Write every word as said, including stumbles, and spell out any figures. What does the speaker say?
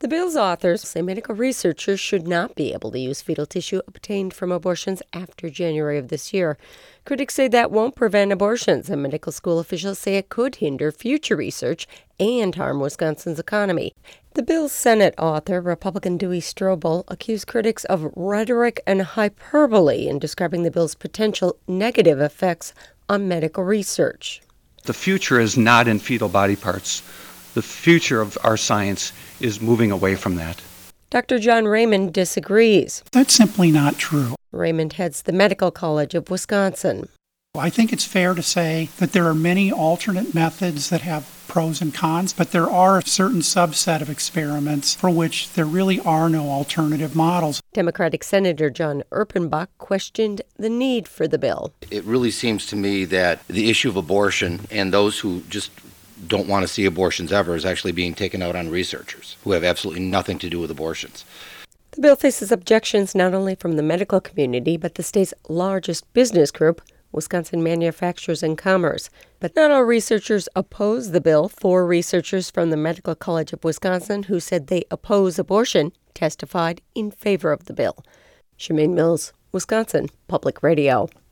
The bill's authors say medical researchers should not be able to use fetal tissue obtained from abortions after January of this year. Critics say that won't prevent abortions, and medical school officials say it could hinder future research and harm Wisconsin's economy. The bill's Senate author, Republican Dewey Strobel, accused critics of rhetoric and hyperbole in describing the bill's potential negative effects on medical research. The future is not in fetal body parts. The future of our science is moving away from that. Doctor John Raymond disagrees. That's simply not true. Raymond heads the Medical College of Wisconsin. I think it's fair to say that there are many alternate methods that have pros and cons, but there are a certain subset of experiments for which there really are no alternative models. Democratic Senator John Erpenbach questioned the need for the bill. It really seems to me that the issue of abortion and those who just don't want to see abortions ever is actually being taken out on researchers who have absolutely nothing to do with abortions. The bill faces objections not only from the medical community, but the state's largest business group, Wisconsin Manufacturers and Commerce. But not all researchers oppose the bill. Four researchers from the Medical College of Wisconsin who said they oppose abortion testified in favor of the bill. Shemaine Mills, Wisconsin Public Radio.